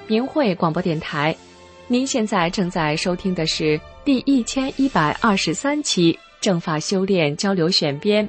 明慧广播电台。您现在正在收听的是第1123期正法修炼交流选编。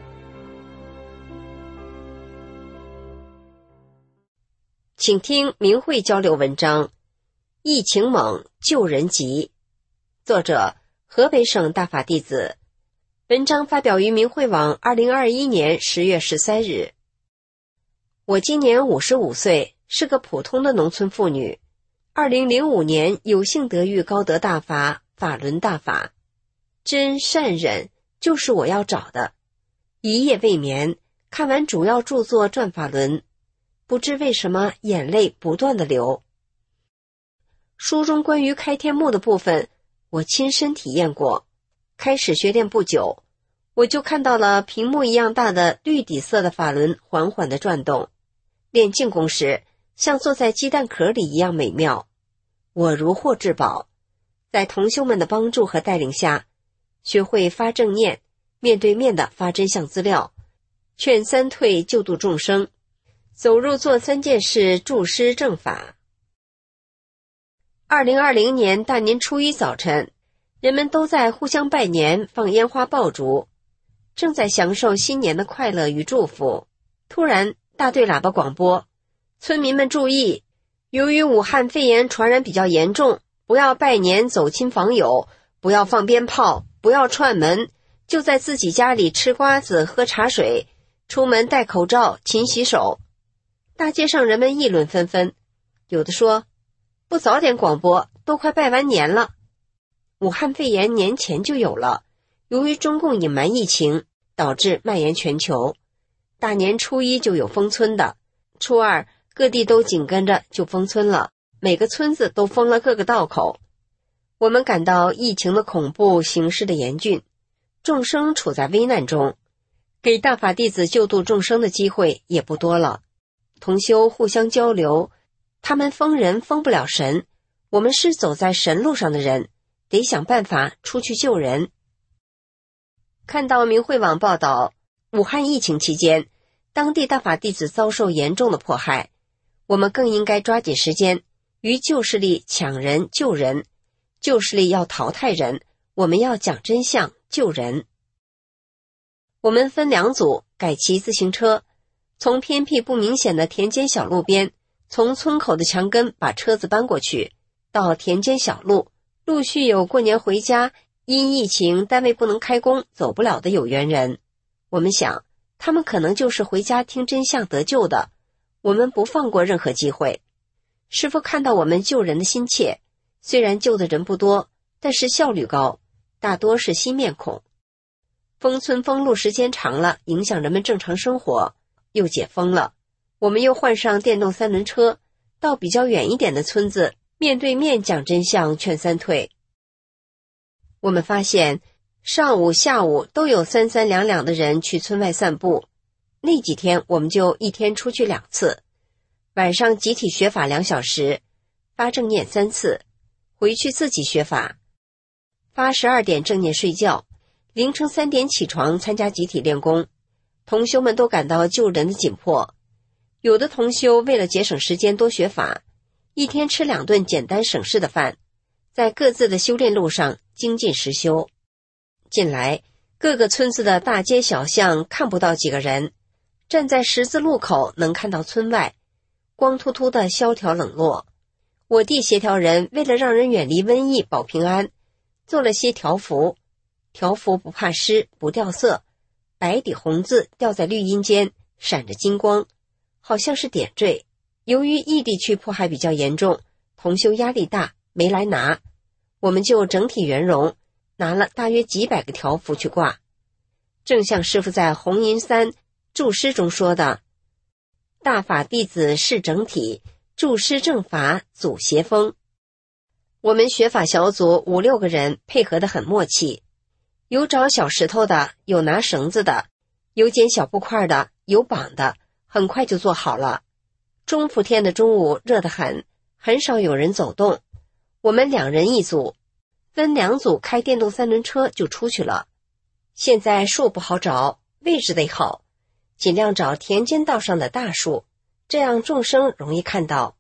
请听明慧交流文章《疫情猛，救人急》，作者河北省大法弟子。文章发表于明慧网2021年10月13日。我今年55岁，是个普通的农村妇女。2005年有幸得遇高德大法、法轮大法，真善忍就是我要找的。一夜未眠，看完主要著作《转法轮》，不知为什么眼泪不断地流。书中关于开天目的部分，我亲身体验过。开始学练不久，我就看到了屏幕一样大的绿底色的法轮缓缓地转动。练静功时，像坐在鸡蛋壳里一样美妙。我如获至宝，在同修们的帮助和带领下，学会发正念，面对面的发真相资料，劝三退救度众生，走入做三件事助施正法。2020年大年初一早晨，人们都在互相拜年，放烟花爆竹，正在享受新年的快乐与祝福。突然大队喇叭广播，村民们注意，由于武汉肺炎传染比较严重，不要拜年走亲访友，不要放鞭炮，不要串门，就在自己家里吃瓜子喝茶水，出门戴口罩勤洗手。大街上人们议论纷纷，有的说，不早点广播，都快拜完年了。武汉肺炎年前就有了，由于中共隐瞒疫情，导致蔓延全球。大年初一就有封村的，初二各地都紧跟着就封村了，每个村子都封了各个道口。我们感到疫情的恐怖，形势的严峻，众生处在危难中，给大法弟子救度众生的机会也不多了。同修互相交流，他们封人封不了神，我们是走在神路上的人，得想办法出去救人。看到明慧网报道，武汉疫情期间，当地大法弟子遭受严重的迫害，我们更应该抓紧时间，与旧势力抢人救人。旧势力要淘汰人，我们要讲真相救人。我们分两组，改骑自行车，从偏僻不明显的田间小路边，从村口的墙根把车子搬过去，到田间小路，陆续有过年回家，因疫情单位不能开工走不了的有缘人。我们想，他们可能就是回家听真相得救的，我们不放过任何机会。师父看到我们救人的心切，虽然救的人不多，但是效率高，大多是新面孔。封村封路时间长了，影响人们正常生活，又解封了，我们又换上电动三轮车，到比较远一点的村子，面对面讲真相劝三退。我们发现上午下午都有三三两两的人去村外散步，那几天我们就一天出去2次，晚上集体学法2小时，发正念3次，回去自己学法，发12点正念睡觉，凌晨3点起床参加集体练功。同修们都感到救人的紧迫，有的同修为了节省时间多学法，一天吃2顿简单省事的饭，在各自的修炼路上精进实修。近来各个村子的大街小巷看不到几个人，站在十字路口能看到村外，光秃秃的萧条冷落。我地协调人为了让人远离瘟疫保平安，做了些条幅，条幅不怕湿不掉色，白底红字掉在绿荫间，闪着金光，好像是点缀。由于异地区迫害比较严重，同修压力大，没来拿，我们就整体圆融，拿了大约几百个条幅去挂。正像师父在红银3注释中说的，大法弟子是整体，助施正法阻邪风。我们学法小组5、6个人配合得很默契，有找小石头的，有拿绳子的，有捡小布块的，有绑的，很快就做好了。中伏天的中午热得很，很少有人走动，我们2人一组，分2组开电动三轮车就出去了。现在树不好找，位置得好，尽量找田间道上的大树，这样众生容易看到。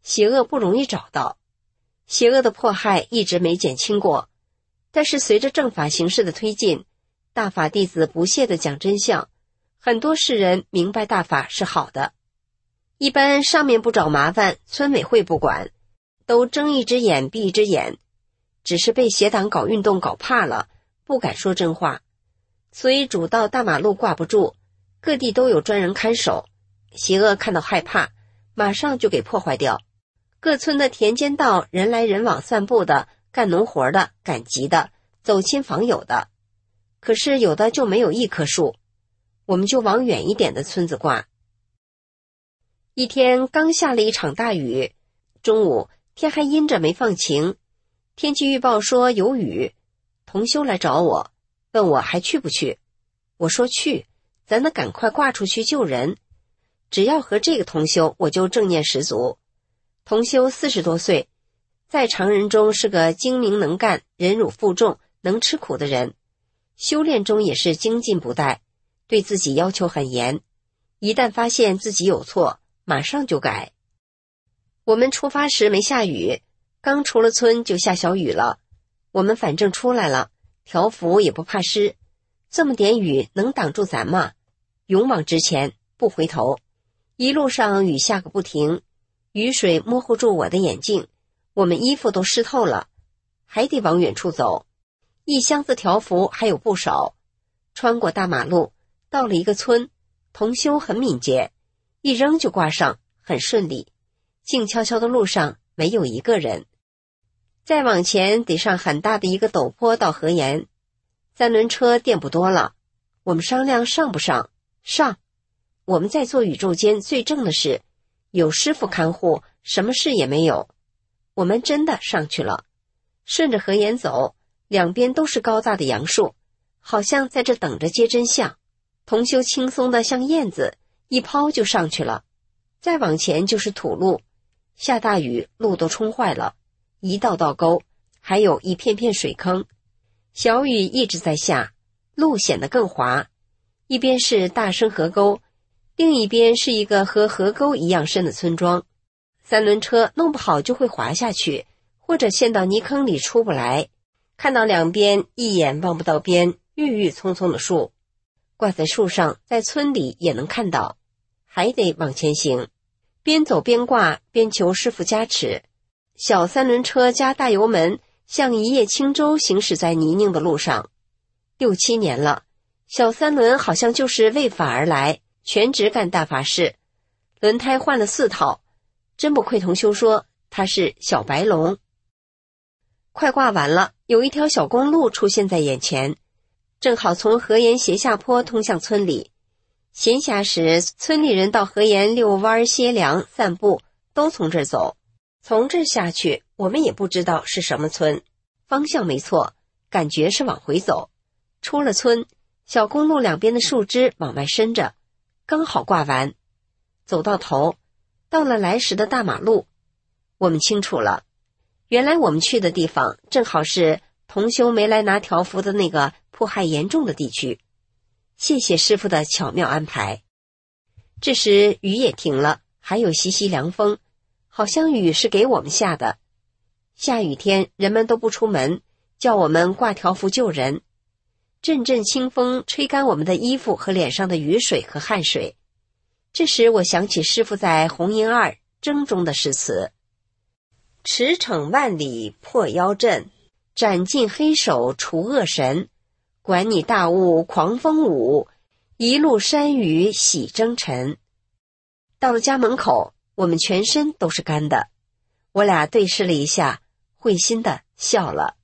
邪恶不容易找到，邪恶的迫害一直没减轻过。但是随着正法形势的推进，大法弟子不懈地讲真相，很多世人明白大法是好的。一般上面不找麻烦，村委会不管，都睁一只眼闭一只眼，只是被邪党搞运动搞怕了，不敢说真话。所以主道大马路挂不住，各地都有专人看守，邪恶看到害怕，马上就给破坏掉。各村的田间道，人来人往散步的，干农活的，赶集的，走亲访友的。可是有的就没有一棵树，我们就往远一点的村子挂。一天刚下了一场大雨，中午天还阴着没放晴，天气预报说有雨。同修来找我，问我还去不去。我说去，咱得赶快挂出去救人。只要和这个同修，我就正念十足。同修40多岁，在常人中是个精明能干、忍辱负重、能吃苦的人，修炼中也是精进不怠，对自己要求很严，一旦发现自己有错，马上就改。我们出发时没下雨，刚出了村就下小雨了。我们反正出来了，条幅也不怕湿，这么点雨能挡住咱吗？勇往直前，不回头。一路上雨下个不停，雨水模糊住我的眼镜，我们衣服都湿透了，还得往远处走。一箱子条幅还有不少，穿过大马路，到了一个村，同修很敏捷，一扔就挂上，很顺利。静悄悄的路上没有一个人。再往前得上很大的一个陡坡到河沿，3轮车垫不多了，我们商量上不上。上。我们在做宇宙间最正的事，有师傅看护，什么事也没有。我们真的上去了，顺着河沿走，两边都是高大的杨树，好像在这等着接真相。同修轻松的像燕子，一抛就上去了。再往前就是土路，下大雨，路都冲坏了，一道道沟，还有一片片水坑。小雨一直在下，路显得更滑，一边是大深河沟，另一边是一个和河沟一样深的村庄。3轮车弄不好就会滑下去，或者陷到泥坑里出不来。看到两边一眼望不到边，郁郁葱葱的树，挂在树上，在村里也能看到，还得往前行，边走边挂，边求师傅加持。小3轮车加大油门，像一叶轻舟行驶在泥泞的路上。6、7年了，小3轮好像就是为法而来，全职干大法事，轮胎换了4套，真不愧同修说他是小白龙。快挂完了，有一条小公路出现在眼前，正好从河沿斜下坡通向村里。闲暇时，村里人到河沿遛弯、歇凉、散步，都从这儿走。从这儿下去，我们也不知道是什么村，方向没错，感觉是往回走。出了村，小公路两边的树枝往外伸着，刚好挂完。走到头，到了来时的大马路，我们清楚了，原来我们去的地方正好是同修没来拿条幅的那个迫害严重的地区。谢谢师傅的巧妙安排。这时雨也停了，还有习习凉风，好像雨是给我们下的。下雨天人们都不出门，叫我们挂条幅救人。阵阵清风吹干我们的衣服和脸上的雨水和汗水。这时我想起师父在《红银2征》中的诗词：驰骋万里破妖阵，斩尽黑手除恶神，管你大雾狂风舞，一路山雨洗征尘。到了家门口，我们全身都是干的，我俩对视了一下，会心的笑了。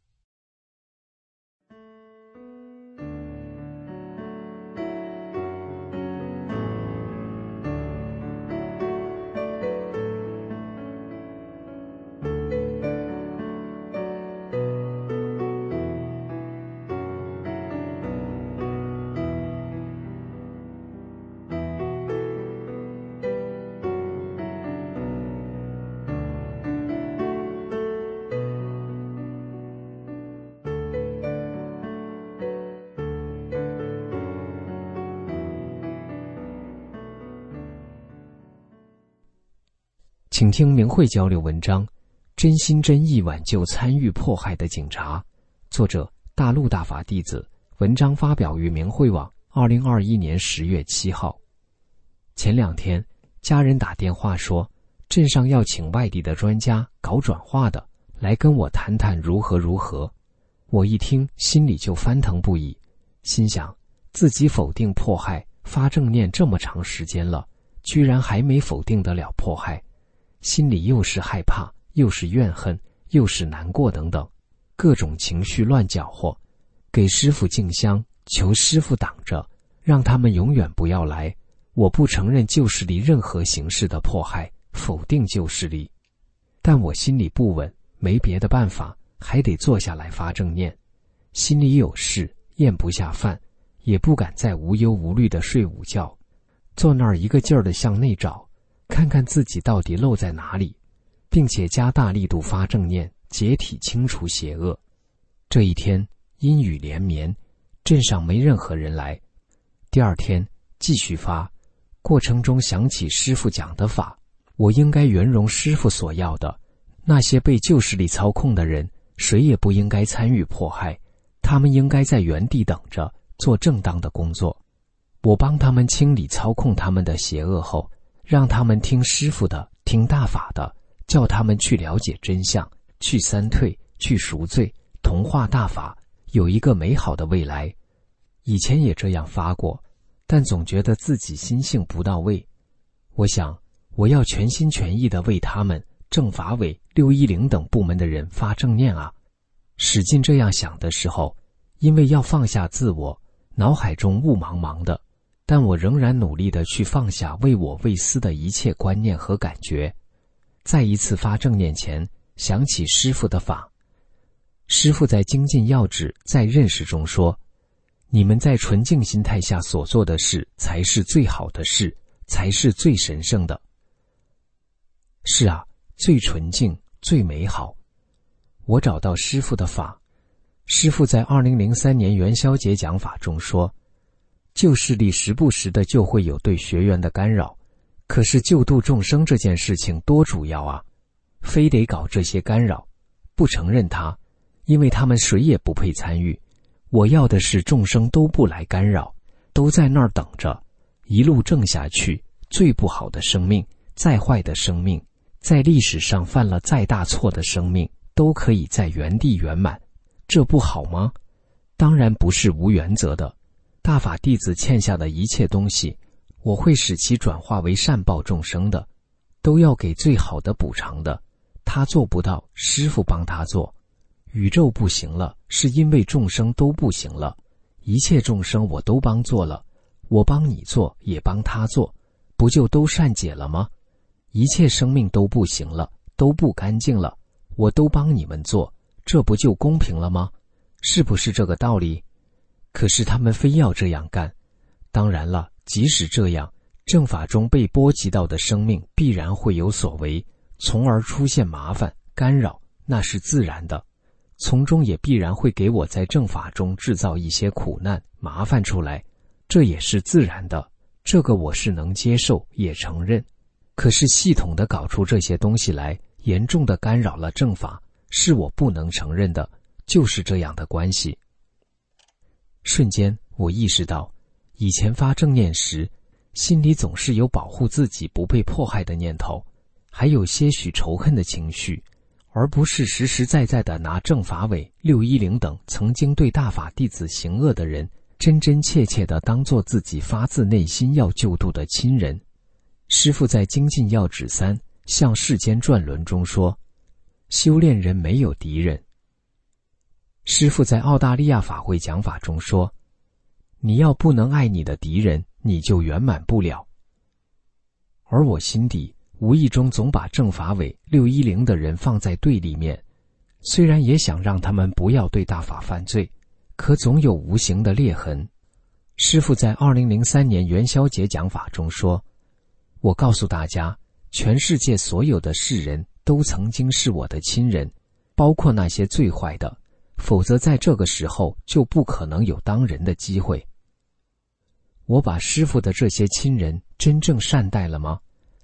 请听明慧交流文章，真心真意挽救参与迫害的警察。作者大陆大法弟子，文章发表于明慧网2021年10月7号。前2天，家人打电话说，镇上要请外地的专家搞转化的，来跟我谈谈如何。我一听，心里就翻腾不已，心想自己否定迫害、发正念这么长时间了，居然还没否定得了迫害，心里又是害怕，又是怨恨，又是难过等等，各种情绪乱搅和。给师父敬香，求师父挡着，让他们永远不要来。我不承认旧势力任何形式的迫害，否定旧势力。但我心里不稳，没别的办法，还得坐下来发正念。心里有事，咽不下饭，也不敢再无忧无虑地睡午觉，坐那儿一个劲儿地向内找，看看自己到底漏在哪里，并且加大力度发正念，解体清除邪恶。这一天阴雨连绵，镇上没任何人来。第2天继续发，过程中想起师父讲的法，我应该圆融师父所要的，那些被旧势力操控的人，谁也不应该参与迫害，他们应该在原地等着，做正当的工作。我帮他们清理操控他们的邪恶后，让他们听师父的，听大法的，叫他们去了解真相，去三退，去赎罪，同化大法，有一个美好的未来。以前也这样发过，但总觉得自己心性不到位。我想，我要全心全意地为他们、政法委、610等部门的人发正念啊！使劲这样想的时候，因为要放下自我，脑海中雾茫茫的，但我仍然努力地去放下为我为私的一切观念和感觉。再一次发正念前，想起师父的法。师父在精进要旨在认识中说，你们在纯净心态下所做的事才是最好的事，才是最神圣的。是啊，最纯净，最美好。我找到师父的法。师父在2003年元宵节讲法中说，旧势力时不时的就会有对学员的干扰，可是救度众生这件事情多主要啊，非得搞这些干扰，不承认它，因为他们谁也不配参与。我要的是众生都不来干扰，都在那儿等着，一路正下去。最不好的生命，再坏的生命，在历史上犯了再大错的生命，都可以在原地圆满，这不好吗？当然不是无原则的。大法弟子欠下的一切东西，我会使其转化为善报众生的，都要给最好的补偿的。他做不到，师父帮他做。宇宙不行了，是因为众生都不行了，一切众生我都帮做了，我帮你做，也帮他做，不就都善解了吗？一切生命都不行了，都不干净了，我都帮你们做，这不就公平了吗？是不是这个道理？可是他们非要这样干。当然了，即使这样，正法中被波及到的生命必然会有所为，从而出现麻烦干扰，那是自然的。从中也必然会给我在正法中制造一些苦难麻烦出来，这也是自然的，这个我是能接受也承认。可是系统的搞出这些东西来，严重的干扰了正法，是我不能承认的，就是这样的关系。瞬间我意识到，以前发正念时，心里总是有保护自己不被迫害的念头，还有些许仇恨的情绪，而不是实实在在地拿政法委、610等曾经对大法弟子行恶的人，真真切切地当作自己发自内心要救度的亲人。师父在精进要旨3向世间转轮中说，修炼人没有敌人。师父在澳大利亚法会讲法中说，你要不能爱你的敌人，你就圆满不了。而我心底无意中总把政法委、610的人放在对立面，虽然也想让他们不要对大法犯罪，可总有无形的裂痕。师父在2003年元宵节讲法中说，我告诉大家，全世界所有的世人都曾经是我的亲人，包括那些最坏的，否则在这个时候就不可能有当人的机会。我把师父的这些亲人真正善待了吗？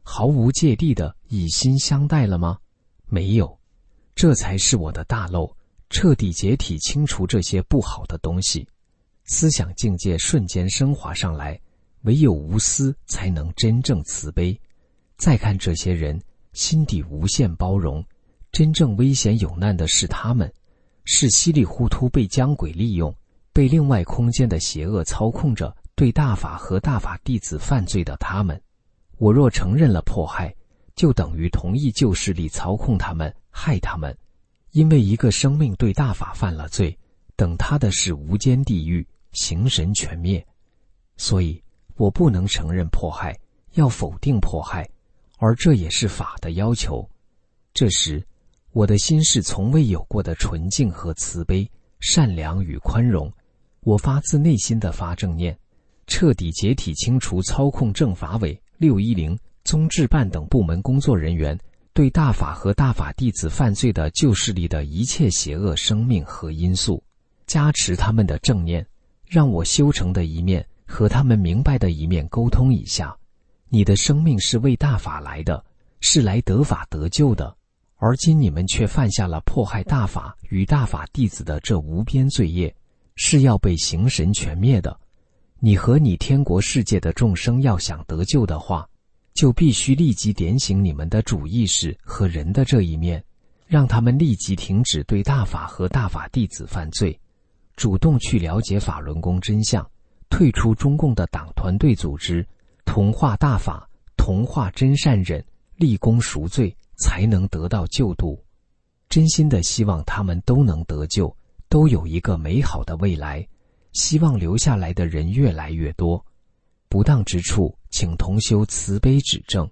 毫无芥蒂地以心相待了吗？没有，这才是我的大漏，彻底解体清除这些不好的东西，思想境界瞬间升华上来，唯有无私才能真正慈悲。再看这些人，心底无限包容，真正危险有难的是他们，是稀里糊涂被江鬼利用，被另外空间的邪恶操控着，对大法和大法弟子犯罪的他们。我若承认了迫害，就等于同意旧势力操控他们，害他们。因为一个生命对大法犯了罪，等他的是无间地狱，形神全灭。所以我不能承认迫害，要否定迫害，而这也是法的要求。这时我的心是从未有过的纯净和慈悲、善良与宽容。我发自内心的发正念，彻底解体清除操控政法委、610、宗治办等部门工作人员对大法和大法弟子犯罪的旧势力的一切邪恶生命和因素，加持他们的正念，让我修成的一面和他们明白的一面沟通一下。你的生命是为大法来的，是来得法得救的，而今你们却犯下了迫害大法与大法弟子的这无边罪业，是要被形神全灭的。你和你天国世界的众生要想得救的话，就必须立即点醒你们的主意识和人的这一面，让他们立即停止对大法和大法弟子犯罪，主动去了解法轮功真相，退出中共的党团队组织，同化大法，同化真善忍，立功赎罪，才能得到救度。真心的希望他们都能得救，都有一个美好的未来，希望留下来的人越来越多。不当之处，请同修慈悲指正。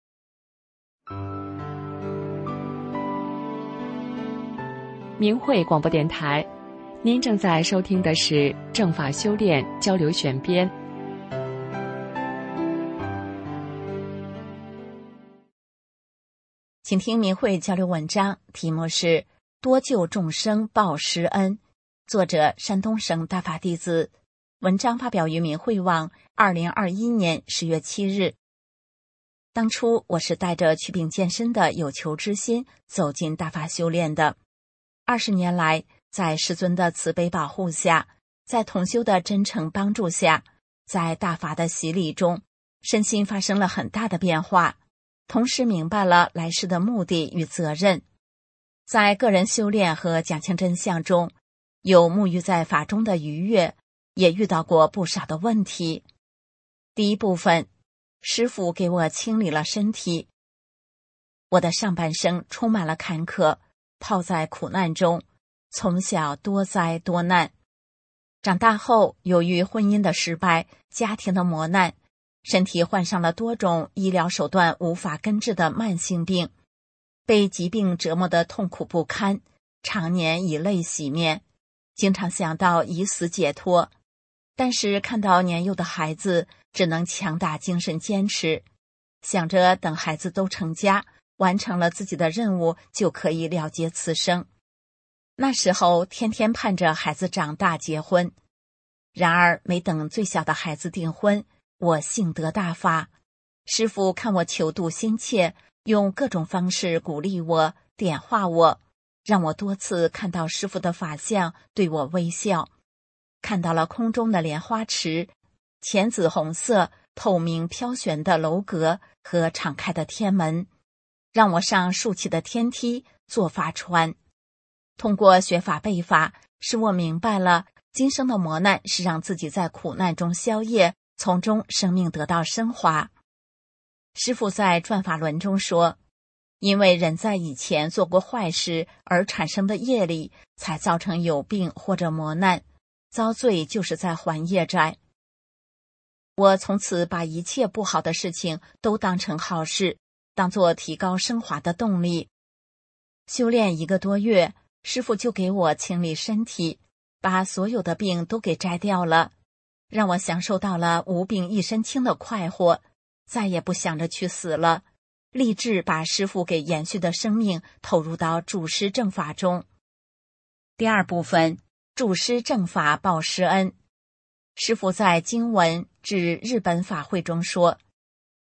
明慧广播电台，您正在收听的是正法修炼交流选编。 请听明慧交流文章，题目是多救众生报师恩，作者山东省大法弟子，文章发表于明慧网2021年10月7日。当初我是带着祛病健身的有求之心走进大法修炼的，20年来，在师尊的慈悲保护下，在同修的真诚帮助下，在大法的洗礼中，身心发生了很大的变化，同时明白了来世的目的与责任。在个人修炼和讲清真相中，有沐浴在法中的愉悦，也遇到过不少的问题。第一部分，师父给我清理了身体。我的上半生充满了坎坷，泡在苦难中，从小多灾多难。长大后，由于婚姻的失败、家庭的磨难，身体患上了多种医疗手段无法根治的慢性病，被疾病折磨得痛苦不堪，常年以泪洗面，经常想到以死解脱。但是看到年幼的孩子，只能强打精神坚持，想着等孩子都成家，完成了自己的任务，就可以了结此生。那时候天天盼着孩子长大结婚，然而没等最小的孩子订婚，我幸得大发。师父看我求度心切，用各种方式鼓励我，点化我，让我多次看到师父的法相，对我微笑。看到了空中的莲花池，浅紫红色透明飘旋的楼阁和敞开的天门，让我上竖起的天梯，坐法船。通过学法背法，使我明白了今生的磨难是让自己在苦难中消业，从中生命得到升华。师父在转法轮中说，因为人在以前做过坏事而产生的业力，才造成有病或者磨难，遭罪就是在还业债。我从此把一切不好的事情都当成好事，当作提高升华的动力。修炼1个多月，师父就给我清理身体，把所有的病都给摘掉了，让我享受到了无病一身轻的快活，再也不想着去死了，立志把师父给延续的生命投入到主师正法中。第二部分，主师正法报师恩。师父在经文至日本法会中说，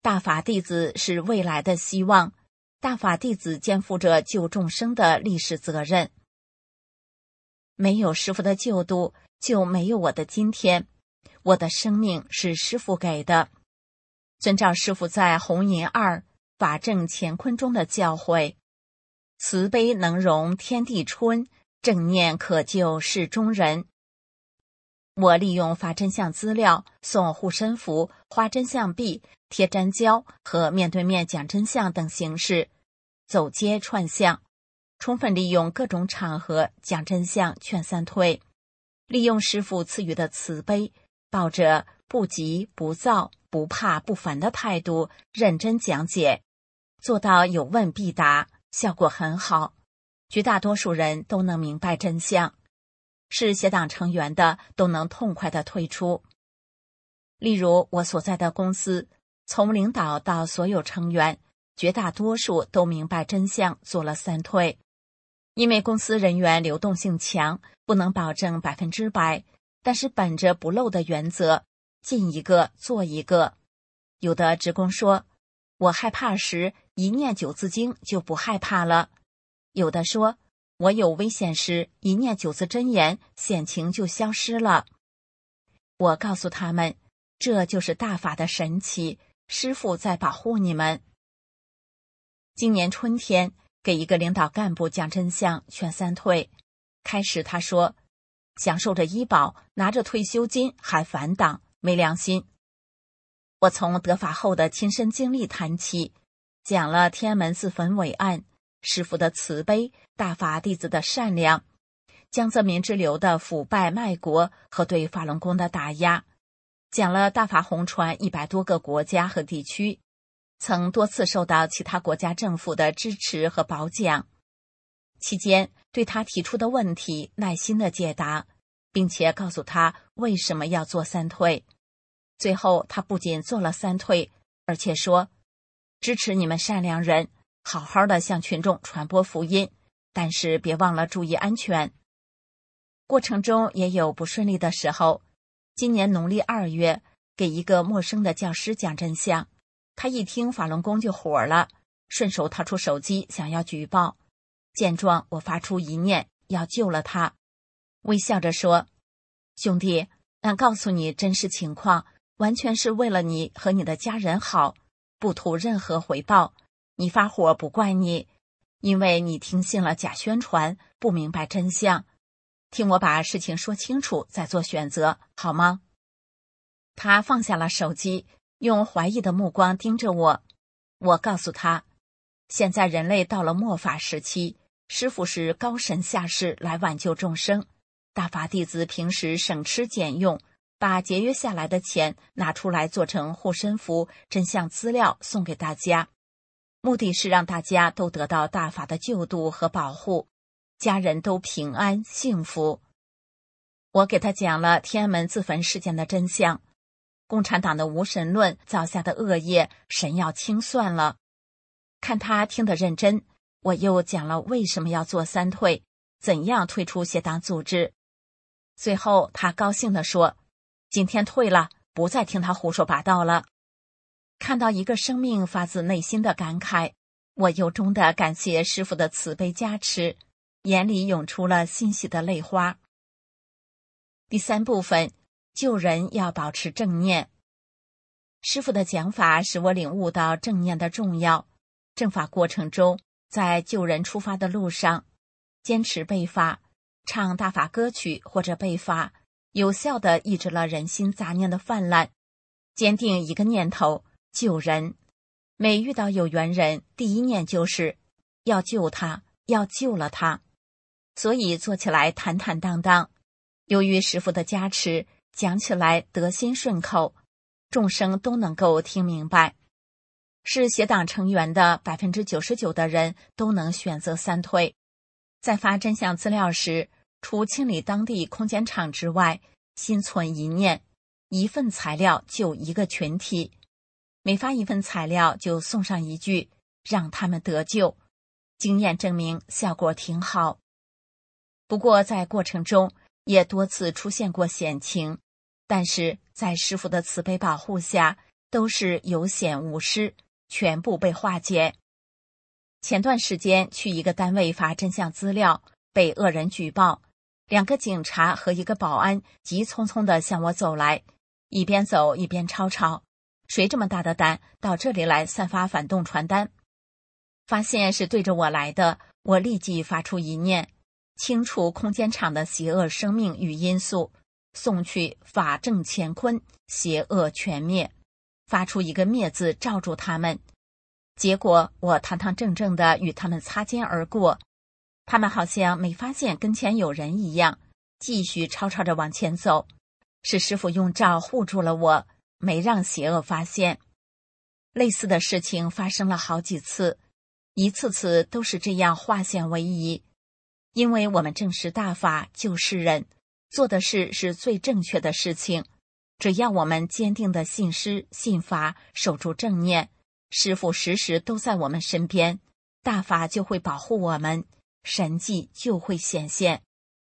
大法弟子是未来的希望，大法弟子肩负着救众生的历史责任。没有师父的救度，就没有我的今天。我的生命是师父给的。遵照师父在弘淫2法正乾坤中的教诲，慈悲能容天地春，正念可救世中人。我利用发真相资料、送护身符、画真相币、贴粘胶和面对面讲真相等形式，走街串巷，充分利用各种场合讲真相劝三退，利用师父赐予的慈悲，抱着不急不躁、不怕不烦的态度认真讲解，做到有问必答，效果很好，绝大多数人都能明白真相，是协党成员的都能痛快地退出。例如我所在的公司，从领导到所有成员，绝大多数都明白真相，做了三退。因为公司人员流动性强，不能保证100%，但是本着不漏的原则，进一个做一个。有的职工说，我害怕时一念九字经就不害怕了。有的说，我有危险时一念九字真言，险情就消失了。我告诉他们，这就是大法的神奇，师父在保护你们。今年春天给一个领导干部讲真相劝三退，开始他说，享受着医保，拿着退休金还反党，没良心。我从得法后的亲身经历谈起，讲了天安门自焚伟案，师父的慈悲，大法弟子的善良，江泽民之流的腐败卖国和对法轮功的打压，讲了大法红传100多个国家和地区，曾多次受到其他国家政府的支持和褒奖。期间对他提出的问题耐心的解答，并且告诉他为什么要做三退。最后他不仅做了三退，而且说，支持你们善良人，好好的向群众传播福音，但是别忘了注意安全。过程中也有不顺利的时候，今年农历2月给一个陌生的教师讲真相，他一听法轮功就火了，顺手掏出手机想要举报。见状，我发出一念，要救了他，微笑着说，兄弟，俺告诉你真实情况，完全是为了你和你的家人好，不图任何回报。你发火不怪你，因为你听信了假宣传，不明白真相。听我把事情说清楚，再做选择，好吗？他放下了手机，用怀疑的目光盯着我。我告诉他，现在人类到了末法时期，师父是高神下世来挽救众生，大法弟子平时省吃俭用，把节约下来的钱拿出来做成护身符、真相资料送给大家，目的是让大家都得到大法的救度和保护，家人都平安幸福。我给他讲了天安门自焚事件的真相，共产党的无神论造下的恶业，神要清算了。看他听得认真，我又讲了为什么要做三退，怎样退出协党组织。最后他高兴地说，今天退了，不再听他胡说八道了。看到一个生命发自内心的感慨，我由衷地感谢师父的慈悲加持，眼里涌出了欣喜的泪花。第3部分，救人要保持正念。师父的讲法使我领悟到正念的重要。正法过程中，在救人出发的路上，坚持背法，唱大法歌曲或者背法，有效地抑制了人心杂念的泛滥，坚定一个念头，救人。每遇到有缘人，第一念就是要救他，要救了他，所以做起来坦坦荡荡。由于师父的加持，讲起来得心顺口，众生都能够听明白。是协党成员的99%的人都能选择三退。在发真相资料时，除清理当地空间场之外，心存一念，一份材料救一个群体，每发一份材料就送上一句，让他们得救。经验证明效果挺好。不过在过程中也多次出现过险情，但是在师父的慈悲保护下， 都是有险无失，全部被化解。前段时间去一个单位发真相资料，被恶人举报，2个警察和1个保安急匆匆地向我走来，一边走一边吵吵，谁这么大的胆到这里来散发反动传单？发现是对着我来的，我立即发出一念，清除空间场的邪恶生命与因素，送去法正乾坤，邪恶全灭，发出一个灭字罩住他们。结果我堂堂正正地与他们擦肩而过，他们好像没发现跟前有人一样，继续吵吵着往前走。是师父用罩护住了我，没让邪恶发现。类似的事情发生了好几次，一次次都是这样化险为夷。因为我们正是大法救世人，做的事是最正确的事情。只要我们坚定的信师信法，守住正念，师父时时都在我们身边，大法就会保护我们，神迹就会显现。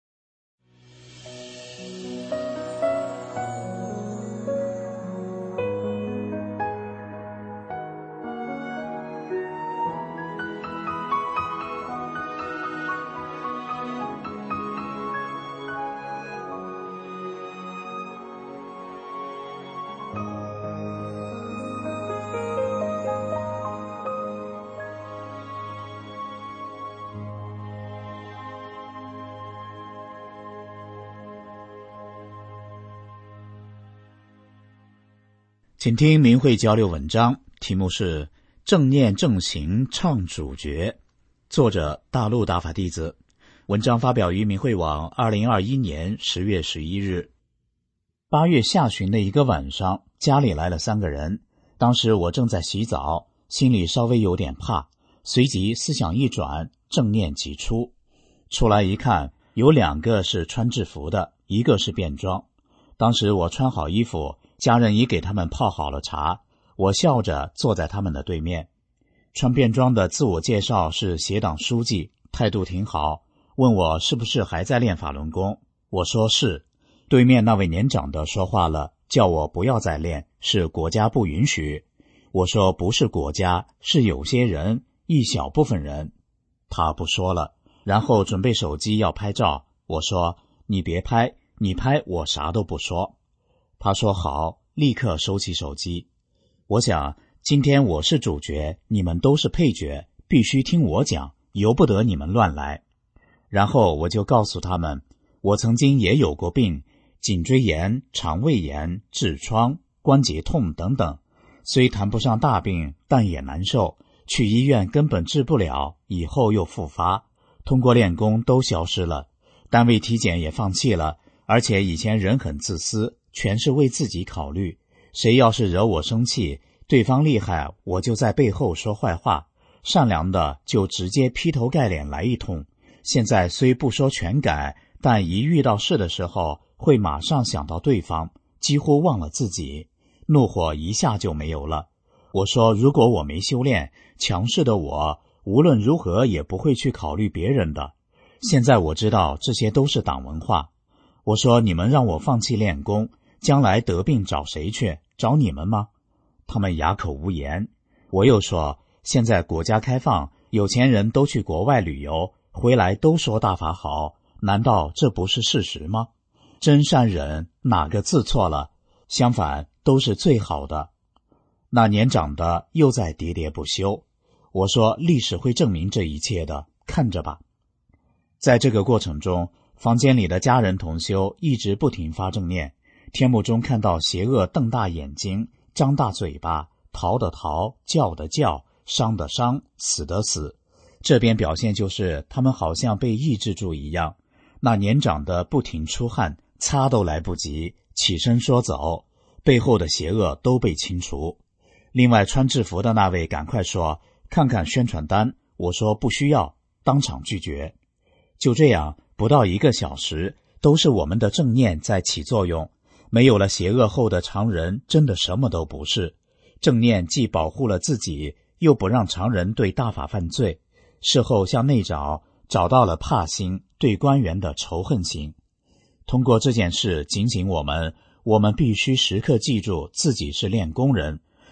请听明慧交流文章，题目是正念正行唱主角，作者大陆大法弟子。文章发表于明慧网2021年10月11日。8月下旬的一个晚上，家里来了3个人，当时我正在洗澡，心里稍微有点怕，随即思想一转，正念即出。出来一看，有2个是穿制服的，一个是便装。当时我穿好衣服，家人已给他们泡好了茶，我笑着坐在他们的对面。穿便装的自我介绍是协党书记，态度挺好，问我是不是还在练法轮功。我说是。对面那位年长的说话了，叫我不要再练，是国家不允许。我说不是国家，是有些人，一小部分人。他不说了，然后准备手机要拍照。我说你别拍，你拍我啥都不说。他说好，立刻收起手机。我想今天我是主角，你们都是配角，必须听我讲，由不得你们乱来。然后我就告诉他们，我曾经也有过病，颈椎炎、肠胃炎、痔疮、关节痛等等，虽谈不上大病，但也难受，去医院根本治不了，以后又复发，通过练功都消失了，单位体检也放弃了，而且以前人很自私，全是为自己考虑，谁要是惹我生气，对方厉害，我就在背后说坏话，善良的就直接劈头盖脸来一通。现在虽不说全改，但一遇到事的时候会马上想到对方，几乎忘了自己，怒火一下就没有了。我说如果我没修炼，强势的我无论如何也不会去考虑别人的。现在我知道这些都是党文化。我说你们让我放弃练功，将来得病找谁去？找你们吗？他们哑口无言。我又说现在国家开放，有钱人都去国外旅游，回来都说大法好，难道这不是事实吗？真善忍哪个字错了？相反都是最好的。那年长的又在喋喋不休。我说历史会证明这一切的，看着吧。在这个过程中，房间里的家人同修一直不停发正念，天幕中看到邪恶瞪大眼睛，张大嘴巴，逃的逃，叫的叫，伤的伤，死的死。这边表现就是他们好像被抑制住一样。那年长的不停出汗，擦都来不及，起身说走，背后的邪恶都被清除。另外穿制服的那位赶快说看看宣传单，我说不需要，当场拒绝。就这样不到1个小时，都是我们的正念在起作用，没有了邪恶后的常人真的什么都不是。正念既保护了自己，又不让常人对大法犯罪，事后向内找，找到了怕心，对官员的仇恨心。通过这件事警醒我们必须时刻记住自己是练功人，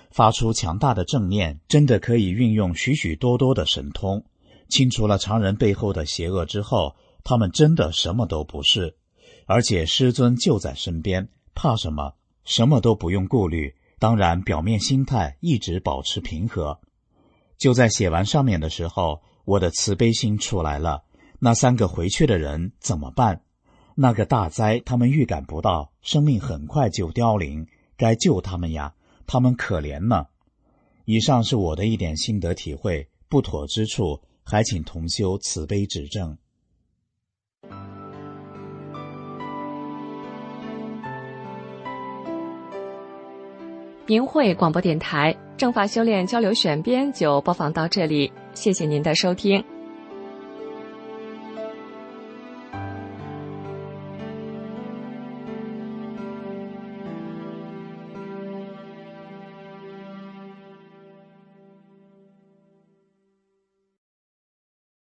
发出强大的正念，真的可以运用许许多多的神通，清除了常人背后的邪恶之后，他们真的什么都不是，而且师尊就在身边，怕什么？什么都不用顾虑，当然表面心态一直保持平和。就在写完上面的时候，我的慈悲心出来了，那3个回去的人怎么办？那个大灾他们预感不到，生命很快就凋零，该救他们呀，他们可怜呢。以上是我的一点心得体会，不妥之处还请同修慈悲指正。 明慧广播电台正法修炼交流选编就播放到这里，谢谢您的收听。